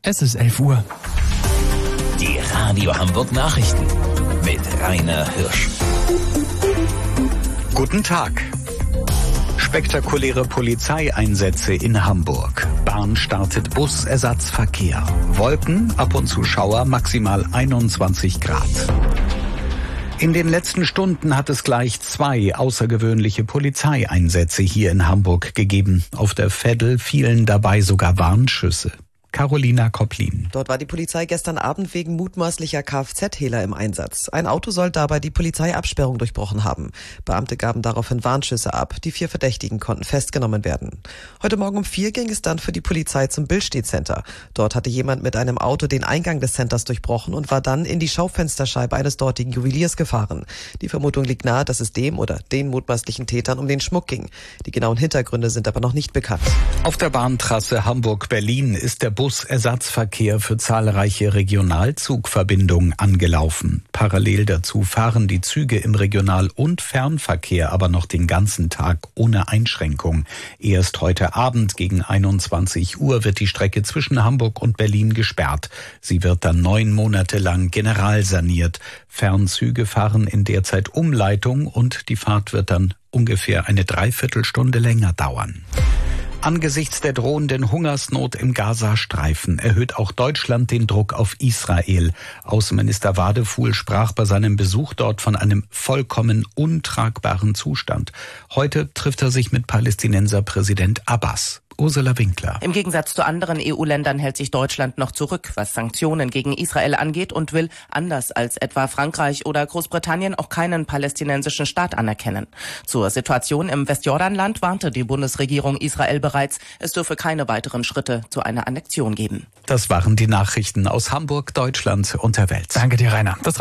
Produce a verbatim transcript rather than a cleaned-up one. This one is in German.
Es ist elf Uhr. Die Radio Hamburg Nachrichten mit Rainer Hirsch. Guten Tag. Spektakuläre Polizeieinsätze in Hamburg. Bahn startet Busersatzverkehr. Wolken, ab und zu Schauer, maximal einundzwanzig Grad. In den letzten Stunden hat es gleich zwei außergewöhnliche Polizeieinsätze hier in Hamburg gegeben. Auf der Veddel fielen dabei sogar Warnschüsse. Carolina Kopplin. Dort war die Polizei gestern Abend wegen mutmaßlicher Kfz-Hehler im Einsatz. Ein Auto soll dabei die Polizeiabsperrung durchbrochen haben. Beamte gaben daraufhin Warnschüsse ab. Die vier Verdächtigen konnten festgenommen werden. Heute Morgen um vier ging es dann für die Polizei zum Billstedt Center. Dort hatte jemand mit einem Auto den Eingang des Centers durchbrochen und war dann in die Schaufensterscheibe eines dortigen Juweliers gefahren. Die Vermutung liegt nahe, dass es dem oder den mutmaßlichen Tätern um den Schmuck ging. Die genauen Hintergründe sind aber noch nicht bekannt. Auf der Bahntrasse Hamburg-Berlin ist der Busersatzverkehr für zahlreiche Regionalzugverbindungen angelaufen. Parallel dazu fahren die Züge im Regional- und Fernverkehr aber noch den ganzen Tag ohne Einschränkung. Erst heute Abend gegen einundzwanzig Uhr wird die Strecke zwischen Hamburg und Berlin gesperrt. Sie wird dann neun Monate lang generalsaniert. Fernzüge fahren in der Zeit Umleitung und die Fahrt wird dann ungefähr eine Dreiviertelstunde länger dauern. Angesichts der drohenden Hungersnot im Gazastreifen erhöht auch Deutschland den Druck auf Israel. Außenminister Wadefuhl sprach bei seinem Besuch dort von einem vollkommen untragbaren Zustand. Heute trifft er sich mit Palästinenserpräsident Abbas. Ursula Winkler. Im Gegensatz zu anderen E U-Ländern hält sich Deutschland noch zurück, was Sanktionen gegen Israel angeht und will, anders als etwa Frankreich oder Großbritannien, auch keinen palästinensischen Staat anerkennen. Zur Situation im Westjordanland warnte die Bundesregierung Israel bereits, es dürfe keine weiteren Schritte zu einer Annexion geben. Das waren die Nachrichten aus Hamburg, Deutschland und der Welt. Danke dir, Rainer. Das